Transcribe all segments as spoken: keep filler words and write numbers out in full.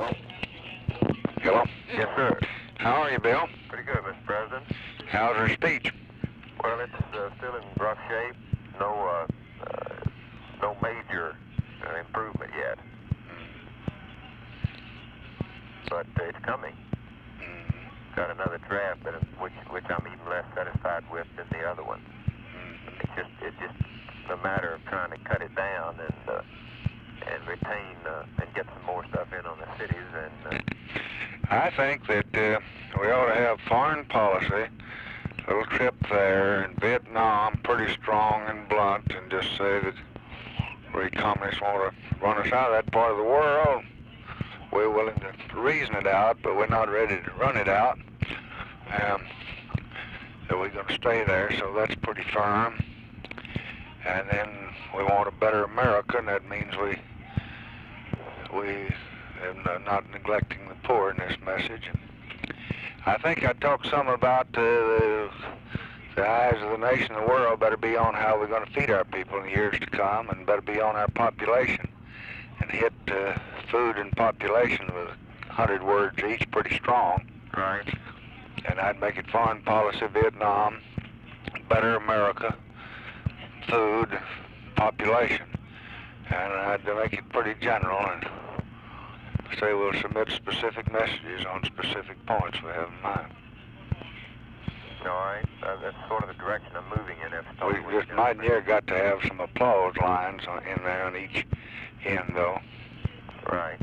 Hello? Hello? Yes, sir. How are you, Bill? Pretty good, Mister President. How's her speech? Well, it's uh, still in rough shape. No, uh, uh, no major uh, improvement yet. But uh, it's coming. Mm-hmm. Got another draft, but which which I'm even less satisfied with than the other one. Mm-hmm. It's just it's just a matter of trying to cut it down and uh, and retain uh, and get some more stuff in on the cities. And uh, I think that uh, we ought to have foreign policy, a little trip there in Vietnam, pretty strong and blunt, and just say that we communists want to run us out of that part of the world. We're willing to reason it out, but we're not ready to run it out. Um, so we're going to stay there, so that's pretty firm. And then we want a better America, and that means we we are not neglecting the poor in this message. And I think I talked some about uh, the, the eyes of the nation and the world better be on how we're going to feed our people in the years to come, and better be on our population, and hit uh, food and population with a hundred words each pretty strong. right. And I'd make it foreign policy, Vietnam, better America, food, population. And I'd make it pretty general and say we'll submit specific messages on specific points we have in mind. All right. Uh, that's sort of the direction I'm moving in. That's We totally what just you're might doing. near got to have some applause lines on, in there on each end, though. Right.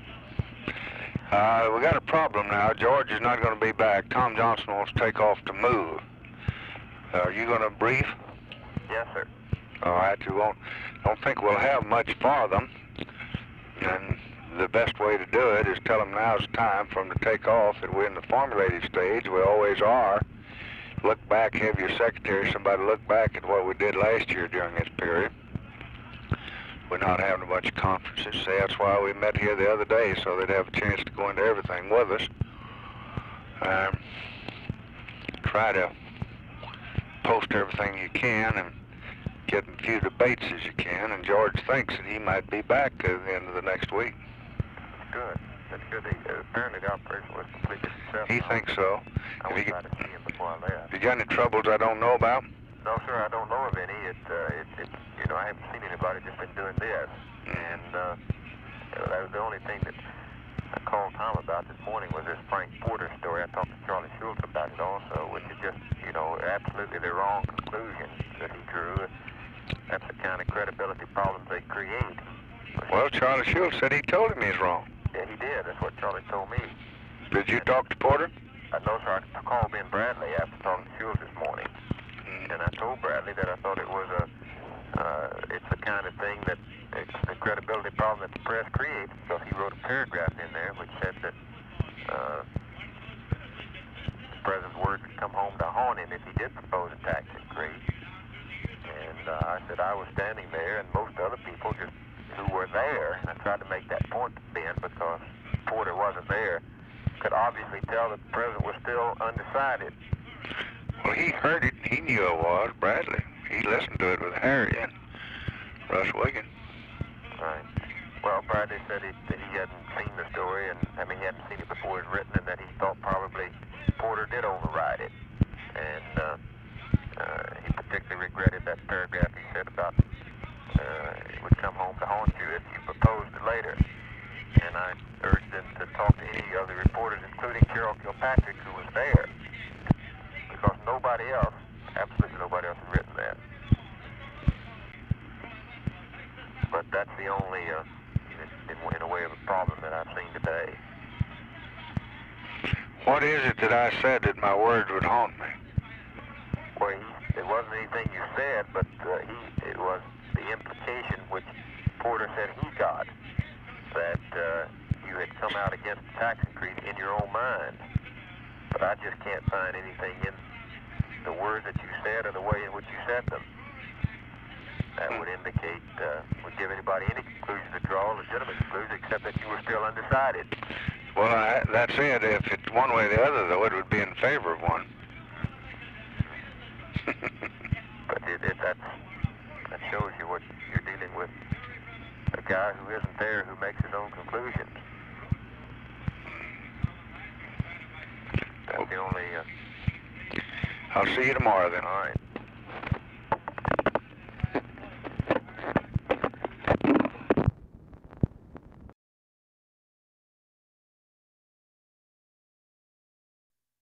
Uh, we got a problem now. George is not going to be back. Tom Johnson wants to take off to move. Uh, are you going to brief? Yes, sir. All right. You won't. Don't think we'll have much for them. And the best way to do it is tell them now's the time for them to take off. That we're in the formulated stage. We always are. Look back. Have your secretary, somebody look back at what we did last year during this period. We're not having a bunch of conferences. So that's why we met here the other day, so they'd have a chance to go into everything with us. Um, try to post everything you can and get as few debates as you can. And George thinks that he might be back at the end of the next week. Good. That's good. They, uh, apparently the operation was completely successful. He thinks so. I If was you trying to see him before I left. If you got any troubles I don't know about? No, sir, I don't know of any. It, uh, it, it, you know, I haven't seen anybody just been doing this. And uh, you know, that was the only thing that I called Tom about this morning was this Frank Porter story. I talked to Charlie Schultz about it also, which is just, you know, absolutely the wrong conclusion that he drew. That's the kind of credibility problems they create. Well, Charlie Schultz said he told him he's wrong. Yeah, he did. That's what Charlie told me. Did you talk to Porter? I know, sir. I called Ben Bradley after talking to Schultz this morning. And I told Bradley that I thought it was a, uh, it's the kind of thing that it's the credibility problem that the press creates, because he wrote a paragraph in there which said that uh, the president's words would come home to haunt him if he did propose a tax increase. And uh, I said I was standing there, and most other people just who were there, and I tried to make that point to Ben because Porter wasn't there, could obviously tell that the president was still undecided. Well, he heard it. He knew it was Bradley. He listened to it with Harry and Russ Wiggin. Right. Well, Bradley said he, that he hadn't seen the story, and I mean he hadn't seen it before it was written, and that he thought probably Porter did override it. And uh, uh, he particularly regretted that paragraph he said about uh, it would come home to haunt you if you proposed it later. And I urged him to talk to any of the reporters, including Carol Kilpatrick, who was there. Because nobody else, absolutely nobody else had written that. But that's the only, uh, in, in a way, of a problem that I've seen today. What is it that I said that my words would haunt me? Well, he, it wasn't anything you said, but uh, he, it was the implication which Porter said he got, that uh, you had come out against the tax increase in your own mind. But I just can't find anything in the words that you said or the way in which you said them that would indicate, uh, would give anybody any conclusion to draw, a legitimate conclusion, except that you were still undecided. Well, I, that's it. If it's one way or the other, though, it would be in favor of one. But it, it, that's, that shows you what you're dealing with, a guy who isn't there, who makes his own conclusions. I'll see you tomorrow then. All right.